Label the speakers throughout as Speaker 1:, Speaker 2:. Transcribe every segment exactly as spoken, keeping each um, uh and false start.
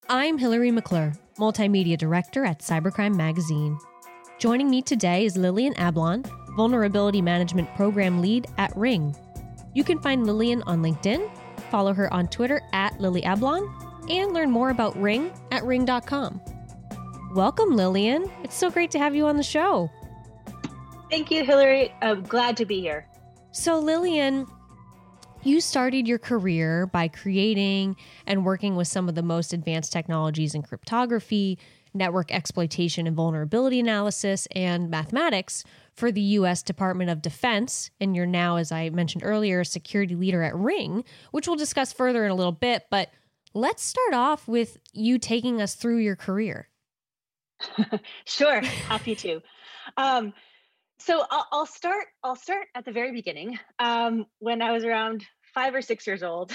Speaker 1: I'm Hilary McClure, Multimedia Director at Cybercrime Magazine. Joining me today is Lillian Ablon, Vulnerability Management Program Lead at Ring. You can find Lillian on LinkedIn, follow her on Twitter at Lily Ablon, and learn more about Ring at ring dot com. Welcome, Lillian. It's so great to have you on the show.
Speaker 2: Thank you, Hilary. I'm glad to be here.
Speaker 1: So, Lillian, you started your career by creating and working with some of the most advanced technologies in cryptography, network exploitation and vulnerability analysis, and mathematics for the U S Department of Defense. And you're now, as I mentioned earlier, a security leader at Ring, which we'll discuss further in a little bit. But let's start off with you taking us through your career.
Speaker 2: Sure, happy to. Um, so I'll, I'll start. I'll start at the very beginning. Um, when I was around five or six years old,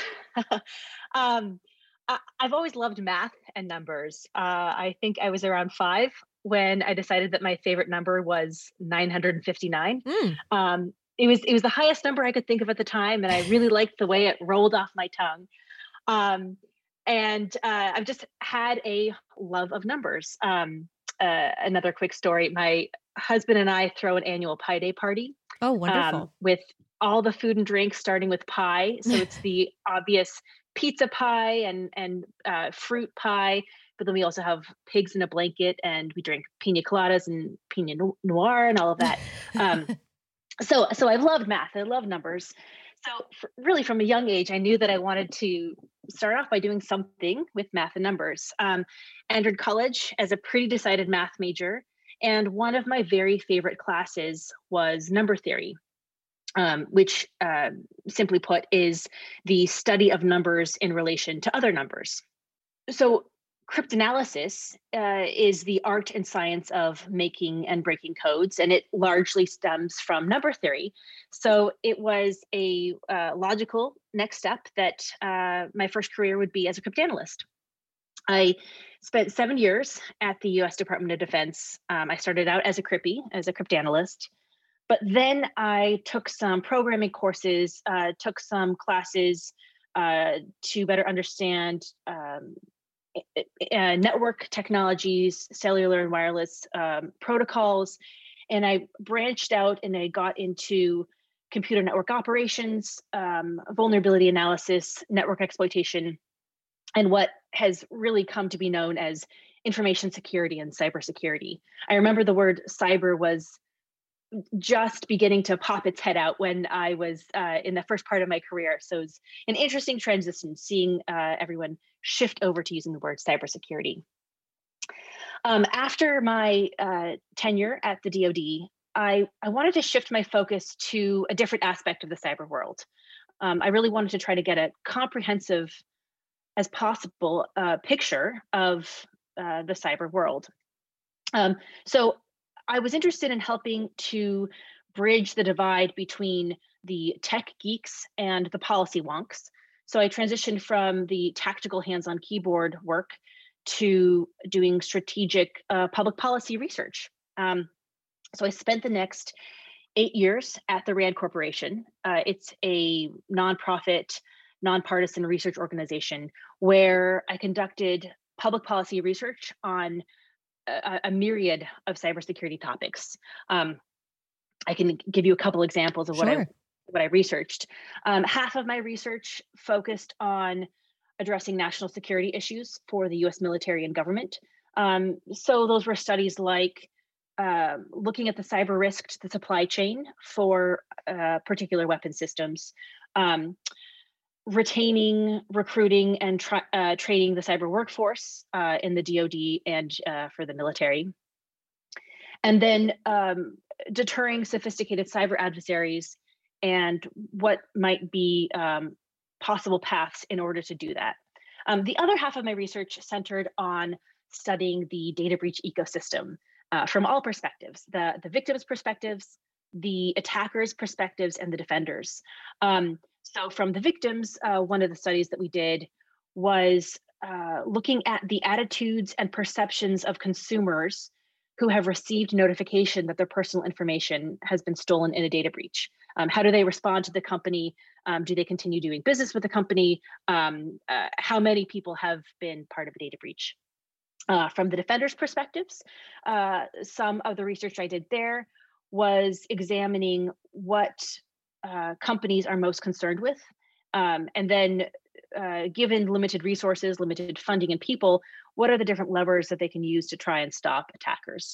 Speaker 2: um, I, I've always loved math and numbers. Uh, I think I was around five when I decided that my favorite number was nine hundred fifty-nine. Mm. Um, it was it was the highest number I could think of at the time, and I really liked the way it rolled off my tongue. Um, and uh, I've just had a love of numbers. Um, uh, another quick story: my husband and I throw an annual Pi Day party.
Speaker 1: Oh, wonderful!
Speaker 2: Um, with all the food and drinks, starting with pie. So it's the obvious pizza pie and and uh, fruit pie, but then we also have pigs in a blanket, and we drink pina coladas and Pinot Noir and all of that. Um, so so I've loved math. I love numbers. So for, really, from a young age, I knew that I wanted to start off by doing something with math and numbers. Um, entered college as a pretty decided math major, and one of my very favorite classes was number theory. Um, which, uh, simply put, is the study of numbers in relation to other numbers. So cryptanalysis uh, is the art and science of making and breaking codes, and it largely stems from number theory. So it was a uh, logical next step that uh, my first career would be as a cryptanalyst. I spent seven years at the U S Department of Defense. Um, I started out as a crypty, as a cryptanalyst. But then I took some programming courses, uh, took some classes uh, to better understand um, uh, network technologies, cellular and wireless um, protocols. And I branched out and I got into computer network operations, um, vulnerability analysis, network exploitation, and what has really come to be known as information security and cybersecurity. I remember the word cyber was just beginning to pop its head out when I was uh, in the first part of my career. So it was an interesting transition, seeing uh, everyone shift over to using the word cybersecurity. Um, after my uh, tenure at the D O D, I, I wanted to shift my focus to a different aspect of the cyber world. Um, I really wanted to try to get a comprehensive as possible uh, picture of uh, the cyber world. Um, so I was interested in helping to bridge the divide between the tech geeks and the policy wonks. So I transitioned from the tactical hands-on keyboard work to doing strategic uh, public policy research. Um, so I spent the next eight years at the RAND Corporation. Uh, it's a nonprofit, nonpartisan research organization where I conducted public policy research on A, a myriad of cybersecurity topics. Um, I can give you a couple examples of what
Speaker 1: Sure.
Speaker 2: I what I researched. Um, half of my research focused on addressing national security issues for the U S military and government. Um, so those were studies like uh, looking at the cyber risk to the supply chain for uh, particular weapon systems, um, retaining, recruiting, and tra- uh, training the cyber workforce uh, in the D O D and uh, for the military. And then um, deterring sophisticated cyber adversaries and what might be um, possible paths in order to do that. Um, the other half of my research centered on studying the data breach ecosystem uh, from all perspectives, the, the victims' perspectives, the attackers' perspectives, and the defenders. Um, so from the victims, uh, one of the studies that we did was uh, looking at the attitudes and perceptions of consumers who have received notification that their personal information has been stolen in a data breach. Um, how do they respond to the company? Um, do they continue doing business with the company? Um, uh, how many people have been part of a data breach? Uh, from the defender's perspectives, uh, some of the research I did there was examining what uh, companies are most concerned with. Um, and then uh, given limited resources, limited funding and people, what are the different levers that they can use to try and stop attackers?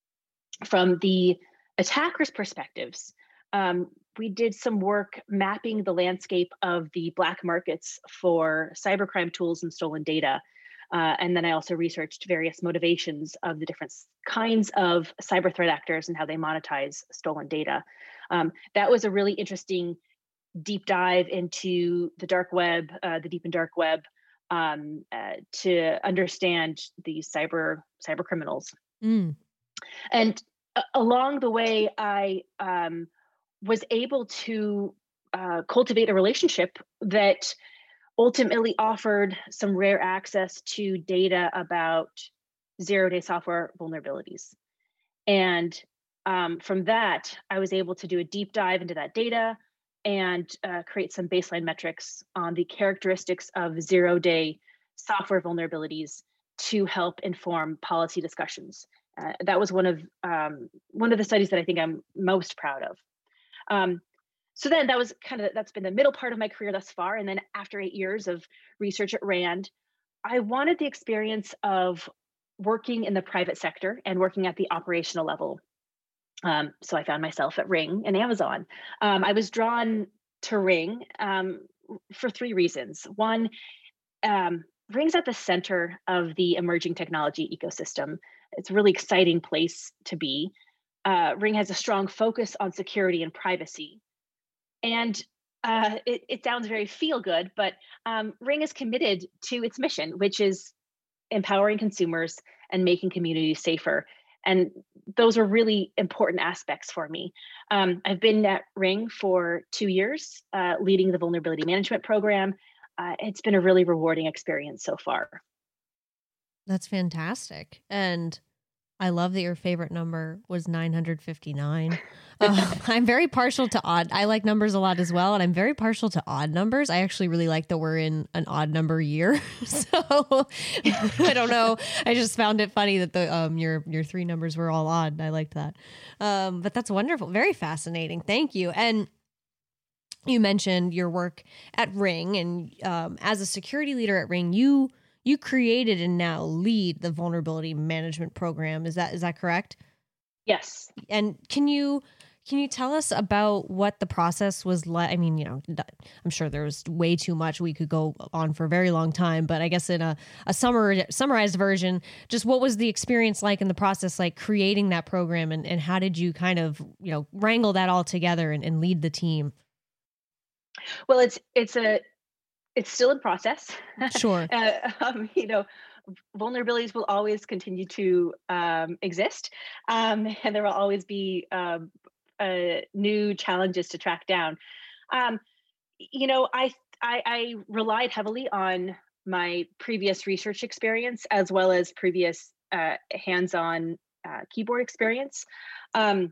Speaker 2: From the attackers' perspectives, um, we did some work mapping the landscape of the black markets for cybercrime tools and stolen data. Uh, and then I also researched various motivations of the different kinds of cyber threat actors and how they monetize stolen data. Um, that was a really interesting deep dive into the dark web, uh, the deep and dark web, um, uh, to understand these cyber cyber criminals.
Speaker 1: Mm.
Speaker 2: And uh, along the way, I um, was able to uh, cultivate a relationship that ultimately offered some rare access to data about zero-day software vulnerabilities. And um, from that, I was able to do a deep dive into that data and uh, create some baseline metrics on the characteristics of zero-day software vulnerabilities to help inform policy discussions. Uh, that was one of um, one of the studies that I think I'm most proud of. Um, So then that was kind of, that's been the middle part of my career thus far. And then after eight years of research at RAND, I wanted the experience of working in the private sector and working at the operational level. Um, so I found myself at Ring and Amazon. Um, I was drawn to Ring um, for three reasons. One, um, Ring's at the center of the emerging technology ecosystem. It's a really exciting place to be. Uh, Ring has a strong focus on security and privacy. And uh, it, it sounds very feel good, but um, Ring is committed to its mission, which is empowering consumers and making communities safer. And those are really important aspects for me. Um, I've been at Ring for two years, uh, leading the vulnerability management program. Uh, it's been a really rewarding experience so far.
Speaker 1: That's fantastic. And I love that your favorite number was nine hundred fifty-nine. Uh, I'm very partial to odd. I like numbers a lot as well. And I'm very partial to odd numbers. I actually really like that we're in an odd number year. So I don't know. I just found it funny that the um your your three numbers were all odd. I liked that. Um, but that's wonderful. Very fascinating. Thank you. And you mentioned your work at Ring, and um, as a security leader at Ring, you you created and now lead the vulnerability management program. Is that is that correct?
Speaker 2: Yes.
Speaker 1: And can you can you tell us about what the process was like? I mean, you know, I'm sure there was way too much. We could go on for a very long time, but I guess in a, a summar, summarized version, just what was the experience like in the process, like creating that program, and, and how did you kind of, you know, wrangle that all together and, and lead the team?
Speaker 2: Well, it's it's a it's still in process.
Speaker 1: Sure.
Speaker 2: uh, um, you know, vulnerabilities will always continue to um, exist, um, and there will always be um, uh, new challenges to track down. Um, you know, I, I I relied heavily on my previous research experience as well as previous uh, hands-on uh, keyboard experience um,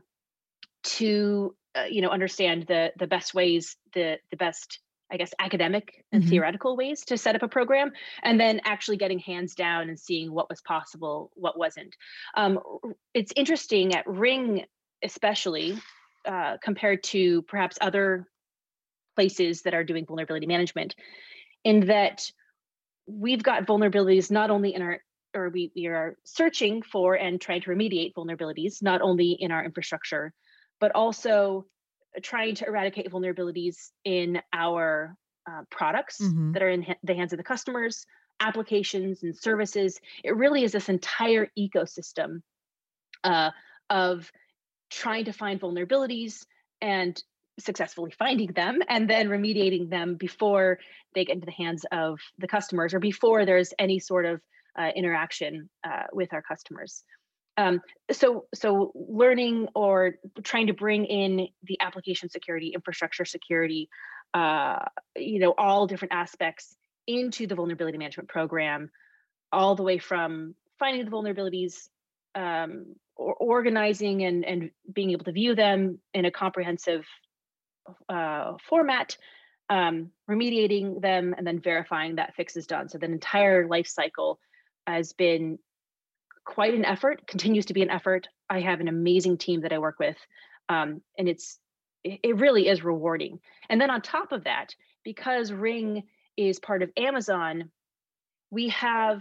Speaker 2: to uh, you know understand the the best ways, the the best, I guess, academic and
Speaker 1: Mm-hmm.
Speaker 2: theoretical ways to set up a program, and then actually getting hands down and seeing what was possible, what wasn't. Um, it's interesting at Ring, especially uh, compared to perhaps other places that are doing vulnerability management, in that we've got vulnerabilities not only in our, or we, we are searching for and trying to remediate vulnerabilities, not only in our infrastructure, but also trying to eradicate vulnerabilities in our uh, products
Speaker 1: Mm-hmm.
Speaker 2: that are in ha- the hands of the customers, applications and services. It really is this entire ecosystem uh, of trying to find vulnerabilities and successfully finding them and then remediating them before they get into the hands of the customers or before there's any sort of uh, interaction uh, with our customers. Um, so, so learning or trying to bring in the application security, infrastructure security, uh, you know, all different aspects into the vulnerability management program, all the way from finding the vulnerabilities, um, or organizing and, and being able to view them in a comprehensive uh, format, um, remediating them, and then verifying that fix is done. So the entire life cycle has been quite an effort, continues to be an effort. I have an amazing team that I work with, um, and it's it really is rewarding. And then on top of that, because Ring is part of Amazon, we have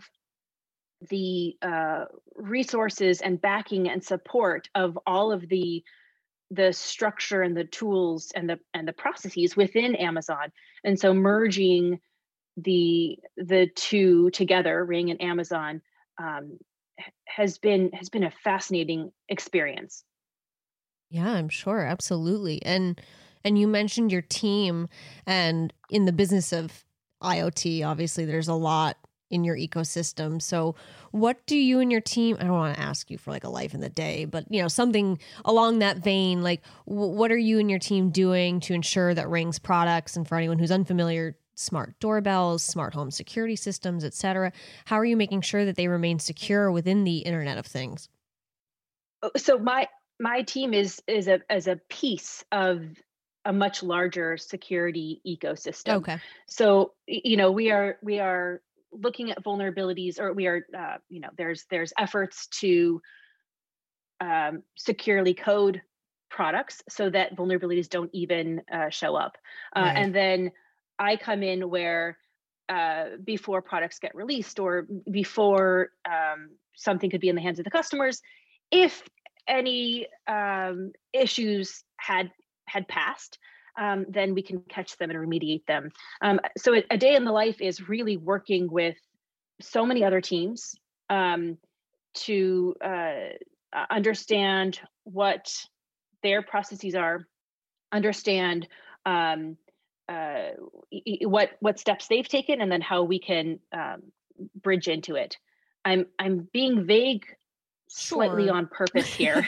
Speaker 2: the uh, resources and backing and support of all of the the structure and the tools and the and the processes within Amazon. And so merging the the two together, Ring and Amazon, um, has been has been a fascinating experience.
Speaker 1: Yeah, I'm sure. Absolutely. And and you mentioned your team, and in the business of IoT, obviously there's a lot in your ecosystem. So what do you and your team, I don't want to ask you for like a life in the day, but you know, something along that vein, like w- what are you and your team doing to ensure that Ring's products, and for anyone who's unfamiliar, smart doorbells, smart home security systems, et cetera, how are you making sure that they remain secure within the Internet of Things?
Speaker 2: So my my team is is a as a piece of a much larger security ecosystem.
Speaker 1: Okay.
Speaker 2: So you know we are we are looking at vulnerabilities, or we are uh, you know there's there's efforts to um, securely code products so that vulnerabilities don't even uh, show up. Uh,
Speaker 1: Right.
Speaker 2: and then I come in where uh, before products get released, or before um, something could be in the hands of the customers, if any um, issues had had passed, um, then we can catch them and remediate them. Um, so a, a day in the life is really working with so many other teams um, to uh, understand what their processes are, understand um, uh, what what steps they've taken, and then how we can um, bridge into it. I'm I'm being vague slightly
Speaker 1: Sure.
Speaker 2: on purpose here.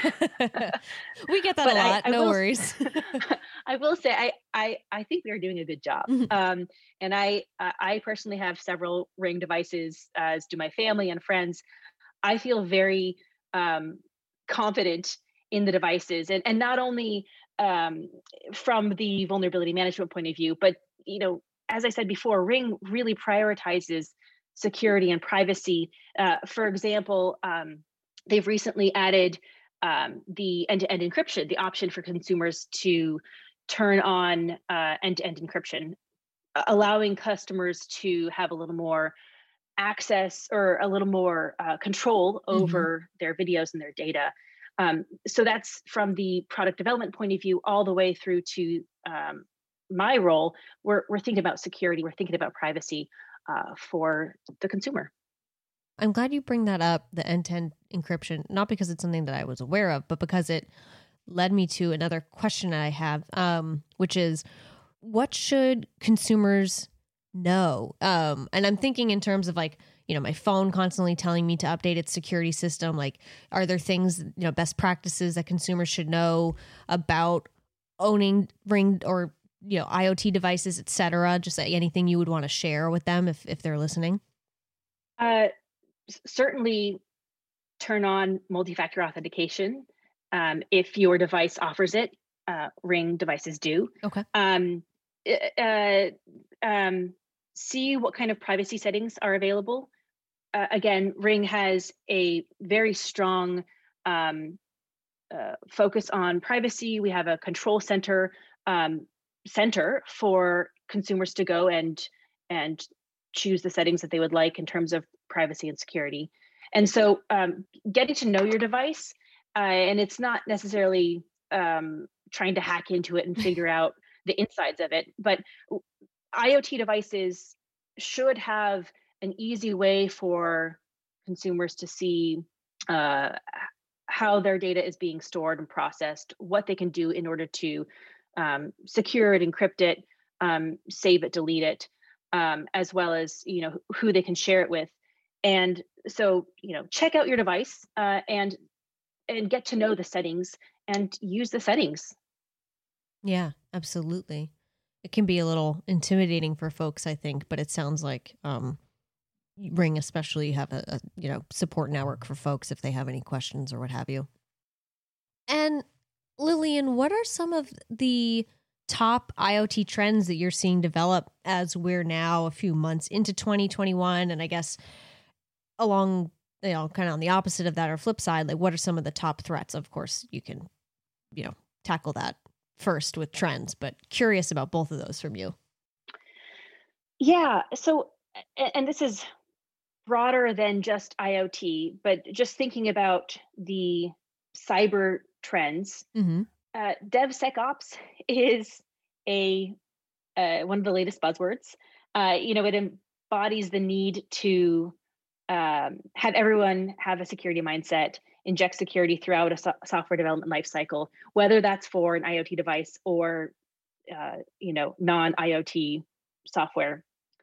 Speaker 1: We get that
Speaker 2: But
Speaker 1: a
Speaker 2: I,
Speaker 1: lot.
Speaker 2: I
Speaker 1: No
Speaker 2: will
Speaker 1: worries.
Speaker 2: I will say I, I I think we are doing a good job. Um, and I uh, I personally have several Ring devices, as do my family and friends. I feel very um, confident in the devices, and and not only um, from the vulnerability management point of view, but you know, as I said before, Ring really prioritizes security and privacy. Uh, for example, um, they've recently added um, the end-to-end encryption, the option for consumers to turn on uh, end-to-end encryption, allowing customers to have a little more access, or a little more uh, control
Speaker 1: hmm
Speaker 2: over their videos and their data. Um, so that's from the product development point of view, all the way through to um, my role. We're, we're thinking about security, we're thinking about privacy uh, for the consumer.
Speaker 1: I'm glad you bring that up, the end-to-end encryption, not because it's something that I was aware of, but because it led me to another question I have, um, which is, what should consumers know? Um, and I'm thinking in terms of like, you know, my phone constantly telling me to update its security system. Like, are there things, you know, best practices that consumers should know about owning Ring or, you know, IoT devices, et cetera? Just like anything you would want to share with them if, if they're listening?
Speaker 2: Uh, Certainly turn on multi-factor authentication um, if your device offers it. Uh, Ring devices do.
Speaker 1: Okay.
Speaker 2: Um, uh, um, See what kind of privacy settings are available. Uh, again, Ring has a very strong um, uh, focus on privacy. We have a control center um, center for consumers to go and and choose the settings that they would like in terms of privacy and security. And so, um, getting to know your device, uh, and it's not necessarily um, trying to hack into it and figure out the insides of it, but IoT devices should have an easy way for consumers to see uh, how their data is being stored and processed, what they can do in order to um, secure it, encrypt it, um, save it, delete it, um, as well as you know who they can share it with. And so you know, check out your device uh, and and get to know the settings and use the settings.
Speaker 1: Yeah, absolutely. It can be a little intimidating for folks, I think, but it sounds like um, Ring especially have a, a you know support network for folks if they have any questions or what have you. And Lillian, what are some of the top IoT trends that you're seeing develop as we're now a few months into twenty twenty-one? And I guess along, you know, kind of on the opposite of that or flip side, like what are some of the top threats? Of course, you can, you know, tackle that first with trends, but curious about both of those from you.
Speaker 2: Yeah. So, and this is broader than just IoT, but just thinking about the cyber trends, mm-hmm. uh, DevSecOps is a uh, one of the latest buzzwords. Uh, you know, it embodies the need to um, have everyone have a security mindset, inject security throughout a so- software development lifecycle, whether that's for an IoT device or, uh, you know, non-IoT software.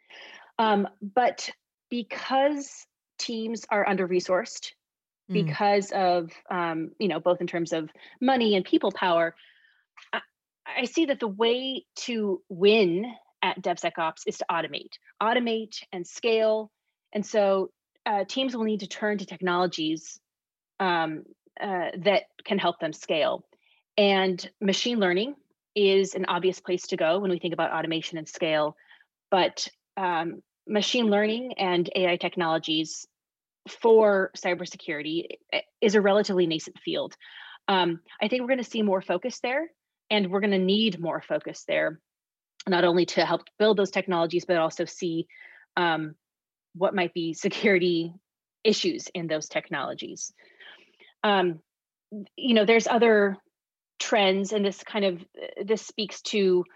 Speaker 2: Um, but because teams are under-resourced, mm. because of, um, you know, both in terms of money and people power, I, I see that the way to win at DevSecOps is to automate, automate and scale. And so uh, teams will need to turn to technologies um, uh, that can help them scale. And machine learning is an obvious place to go when we think about automation and scale. But um, machine learning and A I technologies for cybersecurity is a relatively nascent field. Um, I think we're going to see more focus there, and we're going to need more focus there, not only to help build those technologies, but also see um, what might be security issues in those technologies. Um, you know, there's other trends, and this kind of, this speaks to,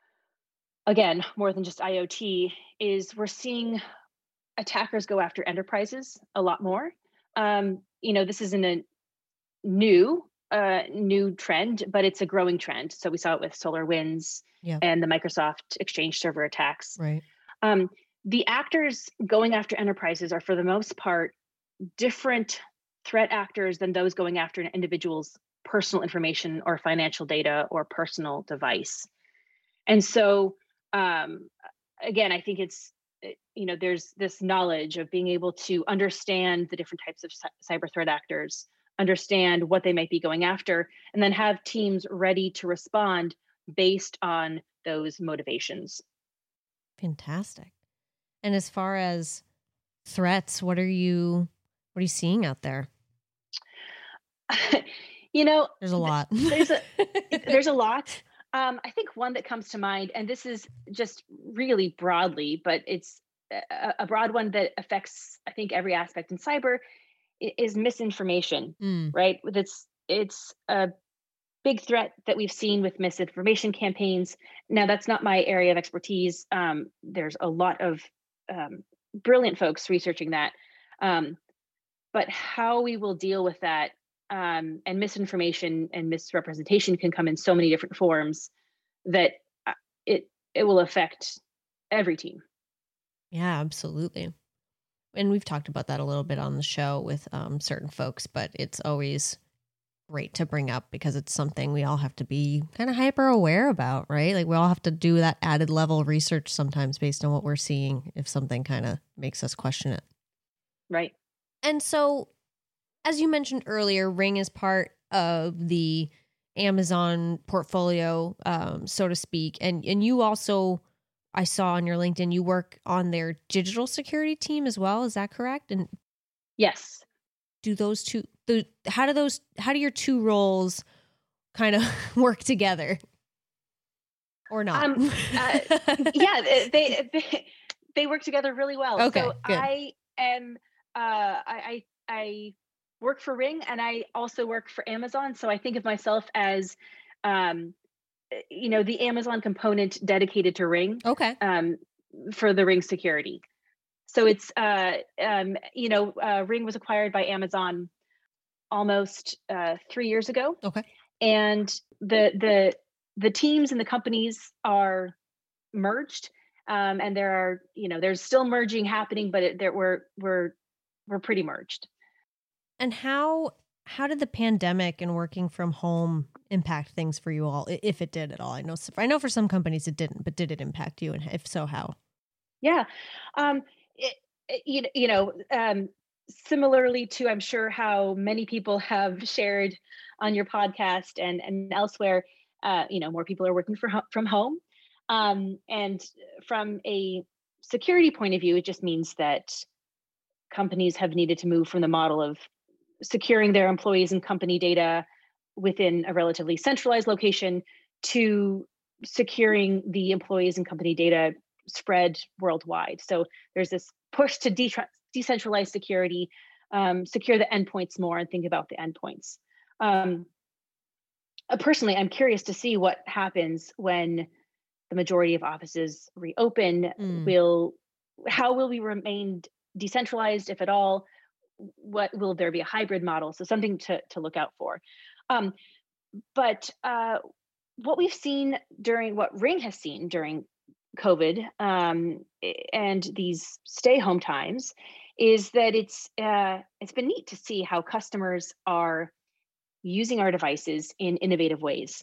Speaker 2: again, more than just IoT, is we're seeing attackers go after enterprises a lot more. Um, you know, this isn't a new, uh, new trend, but it's a growing trend. So we saw it with SolarWinds yep. and the Microsoft Exchange server attacks.
Speaker 1: Right.
Speaker 2: Um, the actors going after enterprises are, for the most part, different threat actors than those going after an individual's personal information or financial data or personal device. And so, um, again, I think it's, you know, there's this knowledge of being able to understand the different types of cyber threat actors, understand what they might be going after, and then have teams ready to respond based on those motivations.
Speaker 1: Fantastic. And as far as threats, what are you, what are you seeing out there?
Speaker 2: You know,
Speaker 1: there's a lot.
Speaker 2: there's a there's a lot. Um, I think one that comes to mind, and this is just really broadly, but it's a, a broad one that affects, I think, every aspect in cyber, is misinformation. Mm. Right? It's it's a big threat that we've seen with misinformation campaigns. Now, that's not my area of expertise. Um, there's a lot of um, brilliant folks researching that. Um, but how we will deal with that, um, and misinformation and misrepresentation can come in so many different forms that it it will affect every team.
Speaker 1: Yeah, absolutely. And we've talked about that a little bit on the show with um, certain folks, but it's always great to bring up because it's something we all have to be kind of hyper aware about, right? Like we all have to do that added level of research sometimes based on what we're seeing if something kind of makes us question it.
Speaker 2: Right.
Speaker 1: And so, as you mentioned earlier, Ring is part of the Amazon portfolio, um, so to speak. And and you also, I saw on your LinkedIn, you work on their digital security team as well. Is that correct? And
Speaker 2: yes.
Speaker 1: Do those two, the, how do those, how do your two roles kind of work together? Or not?
Speaker 2: Um, uh, yeah, they, they they work together really well.
Speaker 1: Okay,
Speaker 2: so
Speaker 1: good.
Speaker 2: I am, uh, I, I I work for Ring, and I also work for Amazon. So I think of myself as, um, you know, the Amazon component dedicated to Ring.
Speaker 1: Okay.
Speaker 2: Um, for the Ring security. So it's, uh, um, you know, uh, Ring was acquired by Amazon almost uh, three years ago.
Speaker 1: Okay.
Speaker 2: And the the the teams and the companies are merged, um, and there are, you know, there's still merging happening, but it, there we're we're we're pretty merged.
Speaker 1: And how how did the pandemic and working from home impact things for you all, if it did at all? I know I know for some companies it didn't, but did it impact you, and if so, how?
Speaker 2: Yeah. Um, it, eh, you know, you know, um, similarly to I'm sure how many people have shared on your podcast and and elsewhere, uh, you know, more people are working for, from home, um, and from a security point of view, it just means that companies have needed to move from the model of securing their employees and company data within a relatively centralized location to securing the employees and company data spread worldwide. So there's this push to de- decentralize security, um, secure the endpoints more, and think about the endpoints. Um, uh, personally, I'm curious to see what happens when the majority of offices reopen.
Speaker 1: Mm.
Speaker 2: Will how will we remain decentralized, if at all? What will there be a hybrid model? So something to to look out for. Um, but uh, what we've seen during what Ring has seen during COVID, um, and these stay home times is that it's uh, it's been neat to see how customers are using our devices in innovative ways.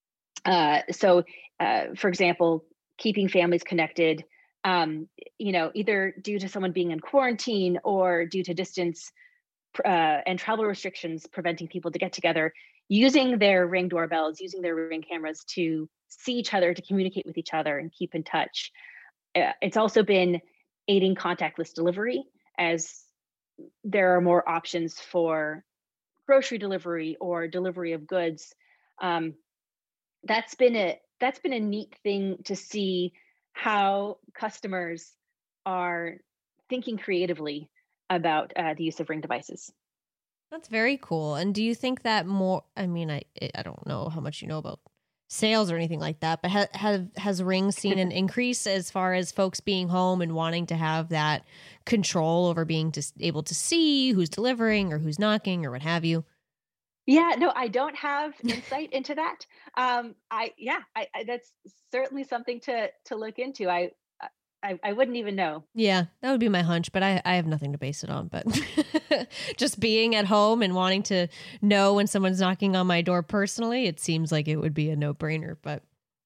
Speaker 2: Uh, so, uh, for example, keeping families connected, um, you know, either due to someone being in quarantine or due to distance uh, and travel restrictions preventing people to get together, using their Ring doorbells, using their Ring cameras to see each other, to communicate with each other and keep in touch. Uh, it's also been aiding contactless delivery, as there are more options for grocery delivery or delivery of goods. Um, that's been a that's been a neat thing to see how customers are thinking creatively about uh, the use of Ring devices.
Speaker 1: That's very cool. And do you think that more, I mean, I I don't know how much you know about sales or anything like that, but ha- have has Ring seen an increase as far as folks being home and wanting to have that control over being to, able to see who's delivering or who's knocking or what have you?
Speaker 2: Yeah, no, I don't have insight into that. Um, I yeah, I, I that's certainly something to to look into. I I, I wouldn't even know.
Speaker 1: Yeah, that would be my hunch, but I, I have nothing to base it on. But just being at home and wanting to know when someone's knocking on my door personally, it seems like it would be a no brainer. But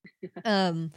Speaker 1: um,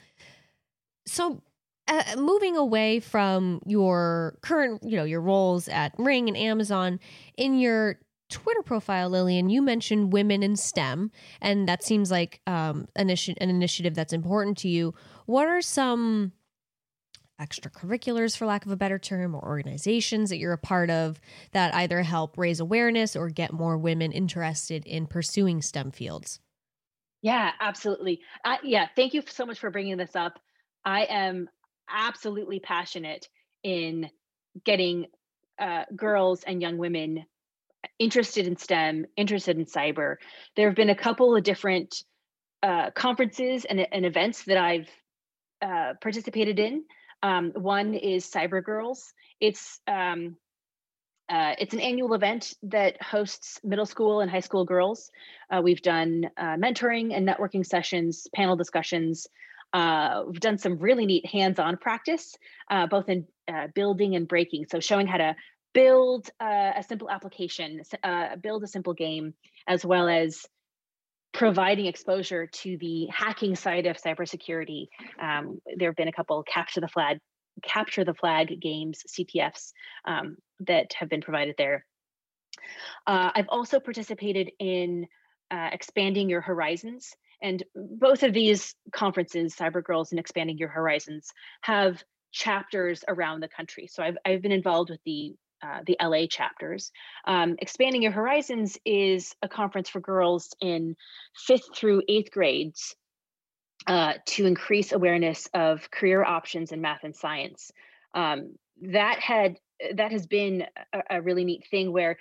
Speaker 1: so uh, moving away from your current, you know, your roles at Ring and Amazon, in your Twitter profile, Lillian, you mentioned women in STEM, and that seems like um, an, initi- an initiative that's important to you. What are some extracurriculars, for lack of a better term, or organizations that you're a part of that either help raise awareness or get more women interested in pursuing STEM fields?
Speaker 2: Yeah, absolutely. Uh, yeah, thank you so much for bringing this up. I am absolutely passionate in getting uh, girls and young women interested in STEM, interested in cyber. There have been a couple of different uh, conferences and, and events that I've uh, participated in. Um, one is Cyber Girls. It's um, uh, it's an annual event that hosts middle school and high school girls. Uh, we've done uh, mentoring and networking sessions, panel discussions. Uh, we've done some really neat hands-on practice, uh, both in uh, building and breaking. So showing how to build uh, a simple application, uh, build a simple game, as well as providing exposure to the hacking side of cybersecurity. Um, there have been a couple capture the flag, capture the flag games, C T Fs, um, that have been provided there. Uh, I've also participated in uh, expanding your horizons, and both of these conferences, Cyber Girls and Expanding Your Horizons, have chapters around the country. So I've I've been involved with the uh, the L A chapters. Um, Expanding Your Horizons is a conference for girls in fifth through eighth grades uh, to increase awareness of career options in math and science. Um, that had that has been a, a really neat thing where,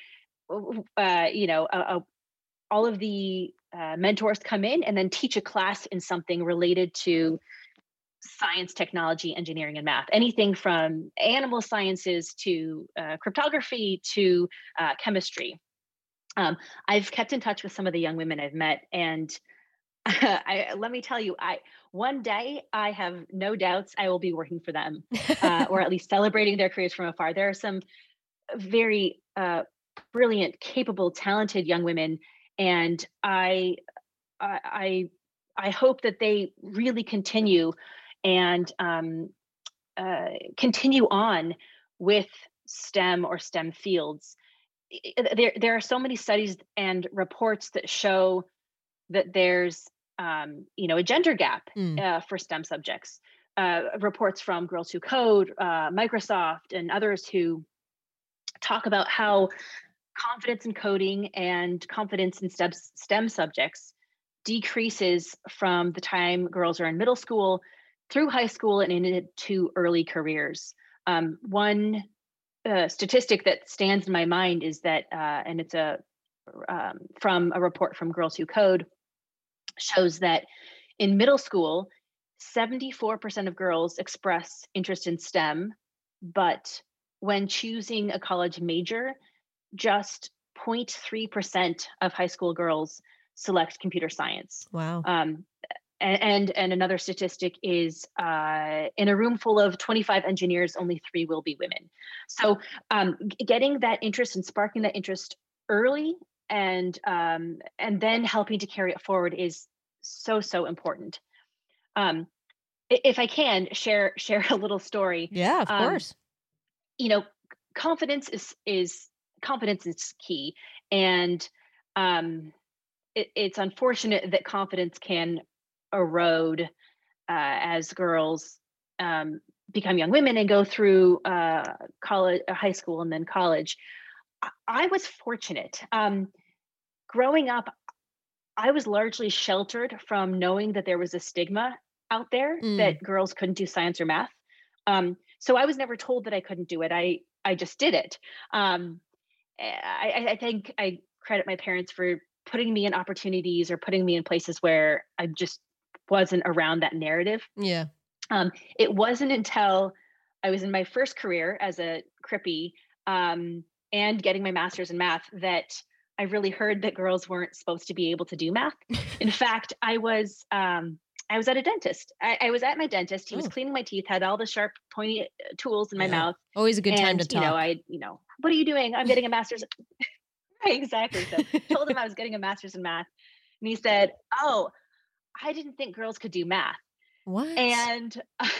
Speaker 2: uh, you know, a, a, all of the uh, mentors come in and then teach a class in something related to science, technology, engineering, and math. Anything from animal sciences to uh, cryptography to uh, chemistry. Um, I've kept in touch with some of the young women I've met, and I, let me tell you, I one day I have no doubts I will be working for them, uh, or at least celebrating their careers from afar. There are some very uh, brilliant, capable, talented young women, and I, I, I hope that they really continue and um, uh, continue on with STEM or STEM fields, there there are so many studies and reports that show that there's um, you know a gender gap
Speaker 1: Mm.
Speaker 2: uh, for STEM subjects. Uh, reports from Girls Who Code, uh, Microsoft, and others who talk about how confidence in coding and confidence in STEM, STEM subjects decreases from the time girls are in middle school through high school and into early careers. Um, one uh, statistic that stands in my mind is that, uh, and it's a um, from a report from Girls Who Code, shows that in middle school, seventy-four percent of girls express interest in STEM, but when choosing a college major, just zero point three percent of high school girls select computer science.
Speaker 1: Wow.
Speaker 2: Um, and, and and another statistic is uh, in a room full of twenty-five engineers, only three will be women. So um, g- getting that interest and sparking that interest early, and um, and then helping to carry it forward is so so important. Um, i- if I can share share a little story,
Speaker 1: Yeah, of
Speaker 2: um,
Speaker 1: course.
Speaker 2: you know, confidence is is confidence is key, and um, it, it's unfortunate that confidence can erode uh, as girls um, become young women and go through uh, college, uh, high school, and then college. I, I was fortunate. Um, growing up, I was largely sheltered from knowing that there was a stigma out there
Speaker 1: Mm.
Speaker 2: that girls couldn't do science or math. Um, so I was never told that I couldn't do it. I I just did it. Um, I, I think I credit my parents for putting me in opportunities or putting me in places where I just wasn't around that narrative.
Speaker 1: Yeah.
Speaker 2: Um, it wasn't until I was in my first career as a crippy um, and getting my master's in math that I really heard that girls weren't supposed to be able to do math. In fact, I was um, I was at a dentist. I, I was at my dentist. He was
Speaker 1: Oh,
Speaker 2: cleaning my teeth, had all the sharp, pointy uh, tools in my
Speaker 1: yeah.
Speaker 2: mouth,
Speaker 1: Always a good time to
Speaker 2: and you know,
Speaker 1: talk.
Speaker 2: I you know, what are you doing? I'm getting a master's. Right, exactly. So told him I was getting a master's in math, and he said, "Oh, I didn't think girls could do math."
Speaker 1: What?
Speaker 2: And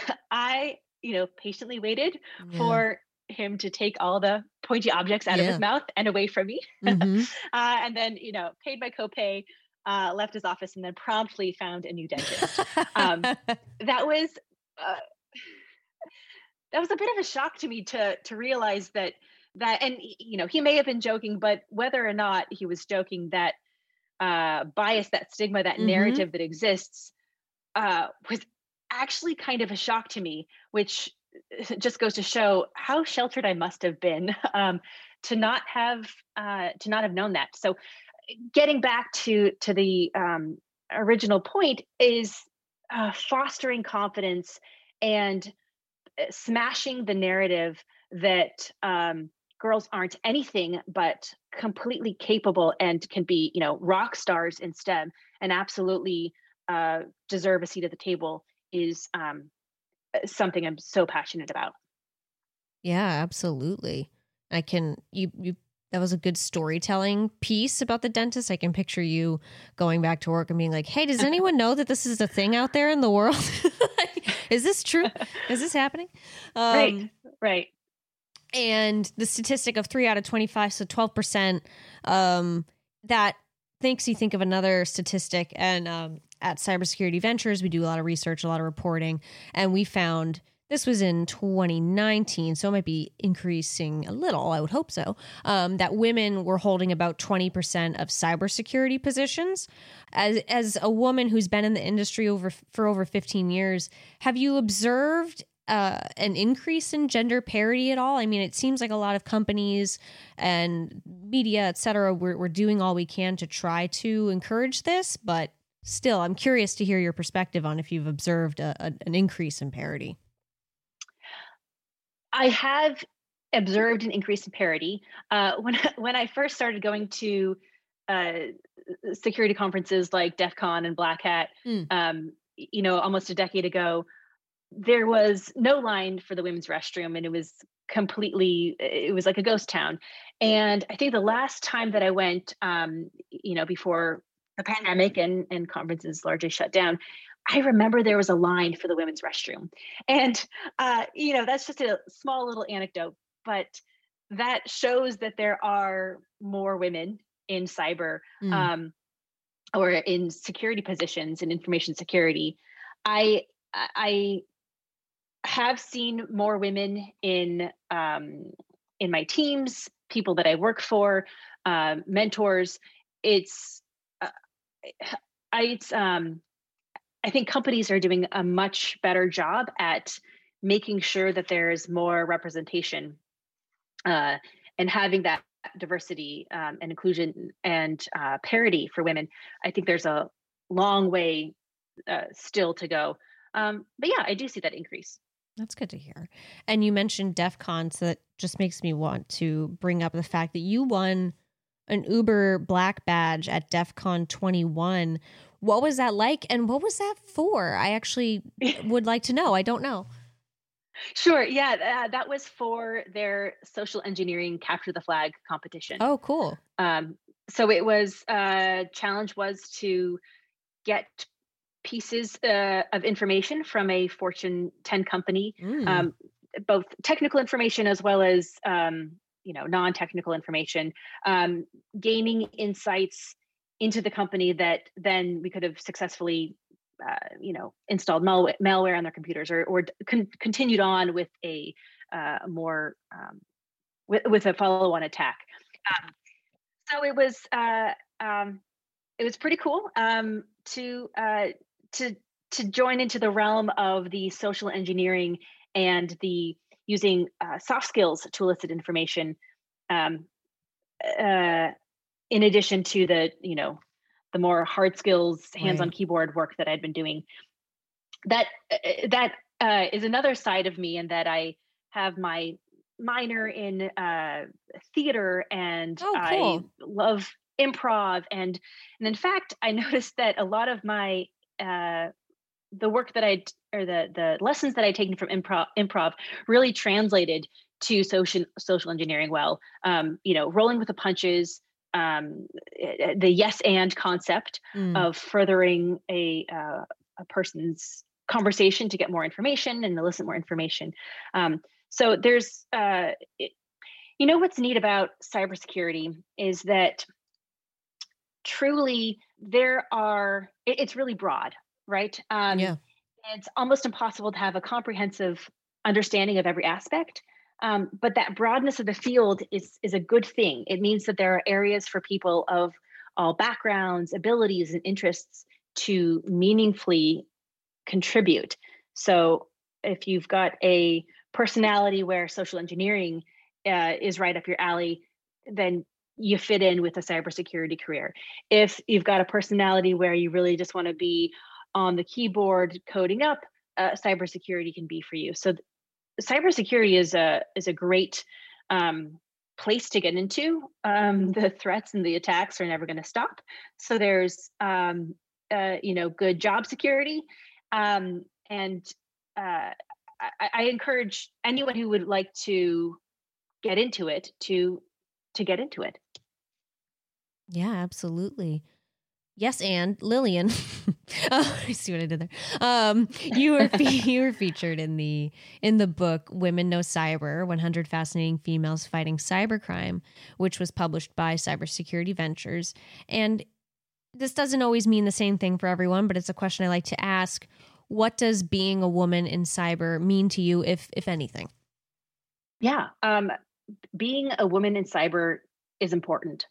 Speaker 2: I, you know, patiently waited
Speaker 1: Yeah.
Speaker 2: for him to take all the pointy objects out of his
Speaker 1: Yeah.
Speaker 2: mouth and away from me. uh,
Speaker 1: Mm-hmm.
Speaker 2: and then, you know, paid my copay, uh, left his office, and then promptly found a new dentist. Um, that was uh, that was a bit of a shock to me to to realize that that and y- you know he may have been joking, but whether or not he was joking, that uh, bias, that stigma, that
Speaker 1: Mm-hmm.
Speaker 2: narrative that exists uh, was actually kind of a shock to me, which just goes to show how sheltered I must have been um, to not have uh, to not have known that. So, getting back to to the um, original point is uh, fostering confidence and uh, smashing the narrative that um, girls aren't anything but completely capable and can be, you know, rock stars in STEM and absolutely uh, deserve a seat at the table is um, uh, something I'm so passionate about.
Speaker 1: Yeah, absolutely. I can you you that was a good storytelling piece about the dentist. I can picture you going back to work and being like, "Hey, does anyone know that this is a thing out there in the world? Is this true? Is this happening?"
Speaker 2: Right,
Speaker 1: Um
Speaker 2: right.
Speaker 1: and the statistic of three out of twenty-five, so twelve percent, um, that makes you think of another statistic. And um, at Cybersecurity Ventures, we do a lot of research, a lot of reporting, and we found this was in twenty nineteen, so it might be increasing a little, I would hope so, um, that women were holding about twenty percent of cybersecurity positions. As, as a woman who's been in the industry over for over fifteen years, have you observed uh, an increase in gender parity at all? I mean, it seems like a lot of companies and media, et cetera, we're, we're doing all we can to try to encourage this, but still, I'm curious to hear your perspective on if you've observed a, a, an increase in parity.
Speaker 2: I have observed an increase in parity. Uh, when when I first started going to uh, security conferences like DEF CON and Black Hat,
Speaker 1: Mm.
Speaker 2: um, you know, almost a decade ago, there was no line for the women's restroom, and it was completely, it was like a ghost town. And I think the last time that I went, um, you know, before the pandemic and, and conferences largely shut down, I remember there was a line for the women's restroom. And, uh, you know, that's just a small little anecdote. but that shows that there are more women in cyber,
Speaker 1: Mm.
Speaker 2: um, or in security positions in information security. I I have seen more women in um, in my teams, people that I work for, um, mentors. It's uh, I it's um, I think companies are doing a much better job at making sure that there is more representation, uh, and having that diversity, um, and inclusion and uh, parity for women. I think there's a long way uh, still to go. Um, but yeah, I do see that increase.
Speaker 1: That's good to hear. And you mentioned DEF CON, so that just makes me want to bring up the fact that you won an Uber Black badge at DEF CON twenty-one. What was that like, and what was that for? I actually would like to know. I don't know.
Speaker 2: Sure. Yeah, uh, that was for their social engineering capture the flag competition.
Speaker 1: Oh, cool.
Speaker 2: Um, so it was uh, challenge was to get pieces uh, of information from a Fortune ten company,
Speaker 1: Mm.
Speaker 2: um, both technical information as well as um, you know non-technical information, um, gaining insights into the company that then we could have successfully uh, you know installed malware, malware on their computers, or or con- continued on with a uh, more um, with, with a follow-on attack. Um, so it was uh, um, it was pretty cool um, to uh, to to join into the realm of the social engineering and the using uh, soft skills to elicit information, um, uh, in addition to the you know the more hard skills, hands-on
Speaker 1: Right.
Speaker 2: keyboard work that I'd been doing. That uh, that uh, is another side of me, in that I have my minor in uh, theater, and
Speaker 1: Oh,
Speaker 2: I
Speaker 1: cool.
Speaker 2: love improv, and and in fact, I noticed that a lot of my uh, the work that I or the the lessons that I'd taken from improv improv really translated to social social engineering well. Um, you know, rolling with the punches, um, eh, the yes and concept
Speaker 1: Mm.
Speaker 2: of furthering a uh, a person's conversation to get more information and elicit more information. Um, so there's uh, it, you know what's neat about cybersecurity is that truly there are it, it's really broad, right? Um,
Speaker 1: Yeah.
Speaker 2: it's almost impossible to have a comprehensive understanding of every aspect. Um, but that broadness of the field is is a good thing. It means that there are areas for people of all backgrounds, abilities, and interests to meaningfully contribute. So if you've got a personality where social engineering uh, is right up your alley, then you fit in with a cybersecurity career. If you've got a personality where you really just want to be on the keyboard coding up, uh, cybersecurity can be for you. So th- cybersecurity is a is a great um, place to get into. Um, the threats and the attacks are never going to stop. So there's um, uh, you know good job security, um, and uh, I, I encourage anyone who would like to get into it to to get into it.
Speaker 1: Yeah, absolutely. Yes, and Lillian. Oh, I see what I did there. Um, you were fe- you were featured in the in the book "Women Know Cyber: one hundred Fascinating Females Fighting Cybercrime," which was published by Cybersecurity Ventures. And this doesn't always mean the same thing for everyone, but it's a question I like to ask. What does being a woman in cyber mean to you, if if anything?
Speaker 2: Yeah, um, being a woman in cyber is important.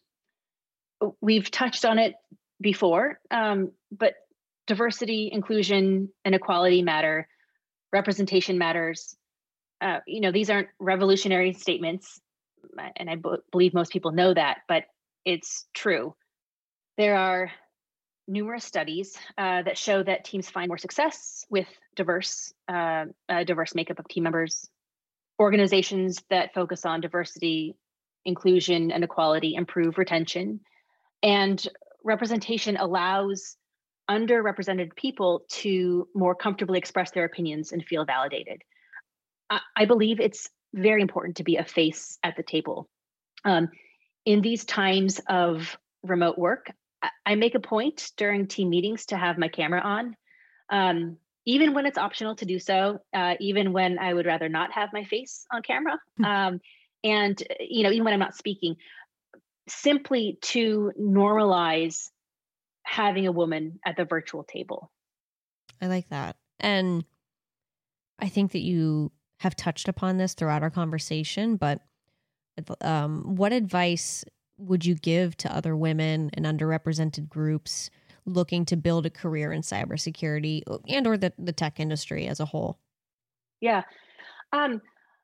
Speaker 2: We've touched on it before, um, but diversity, inclusion, and equality matter. Representation matters. Uh, you know, these aren't revolutionary statements, and I b- believe most people know that, but it's true. There are numerous studies uh, that show that teams find more success with diverse, uh, a diverse makeup of team members. Organizations that focus on diversity, inclusion, and equality improve retention, and representation allows underrepresented people to more comfortably express their opinions and feel validated. I, I believe it's very important to be a face at the table. Um, in these times of remote work, I, I make a point during team meetings to have my camera on, um, even when it's optional to do so, uh, even when I would rather not have my face on camera. Um, And, you know, even when I'm not speaking, simply to normalize having a woman at the virtual table.
Speaker 1: I like that. And I think that you have touched upon this throughout our conversation, but um, what advice would you give to other women and underrepresented groups looking to build a career in cybersecurity and or the, the tech industry as a whole?
Speaker 2: Yeah. Um,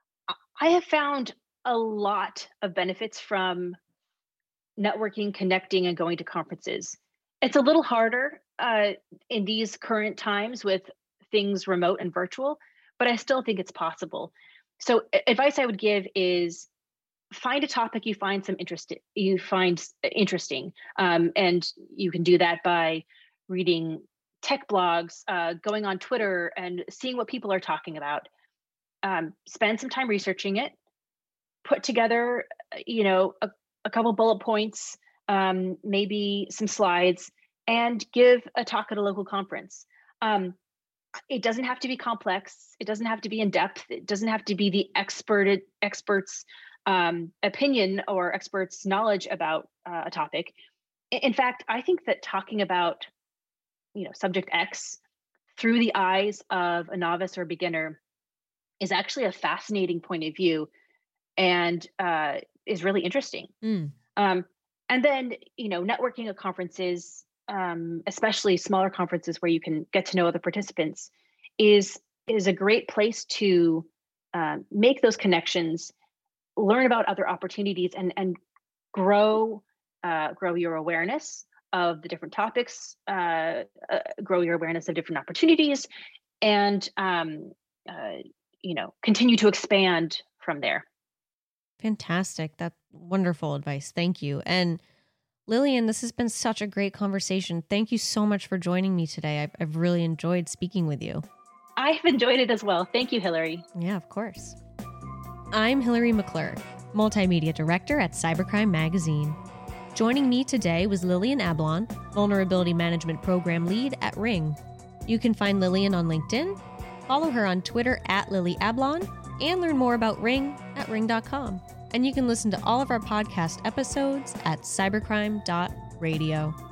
Speaker 2: I have found a lot of benefits from networking, connecting, and going to conferences. It's a little harder uh, in these current times with things remote and virtual, but I still think it's possible. So advice I would give is find a topic you find some interest you find interesting, um, and you can do that by reading tech blogs, uh, going on Twitter, and seeing what people are talking about. Um, spend some time researching it. Put together, you know, a, a couple bullet points, um, maybe some slides, and give a talk at a local conference. Um, it doesn't have to be complex. It doesn't have to be in depth. It doesn't have to be the expert experts. Um, opinion or experts' knowledge about uh, a topic. In fact, I think that talking about, you know, subject X through the eyes of a novice or beginner is actually a fascinating point of view, and uh, is really interesting.
Speaker 1: Mm.
Speaker 2: Um, and then, you know, networking at conferences, um, especially smaller conferences where you can get to know other participants, is is a great place to uh, make those connections, learn about other opportunities, and and grow uh, grow your awareness of the different topics, uh, uh, grow your awareness of different opportunities, and um, uh, you know, continue to expand from there.
Speaker 1: Fantastic. That's wonderful advice. Thank you. And Lillian, this has been such a great conversation. Thank you so much for joining me today. I've, I've really enjoyed speaking with you.
Speaker 2: I've enjoyed it as well. Thank you, Hillary.
Speaker 1: Yeah, of course. I'm Hillary McClure, Multimedia Director at Cybercrime Magazine. Joining me today was Lillian Ablon, Vulnerability Management Program Lead at Ring. You can find Lillian on LinkedIn, follow her on Twitter at Lily Ablon, and learn more about Ring at ring dot com. And you can listen to all of our podcast episodes at cybercrime dot radio.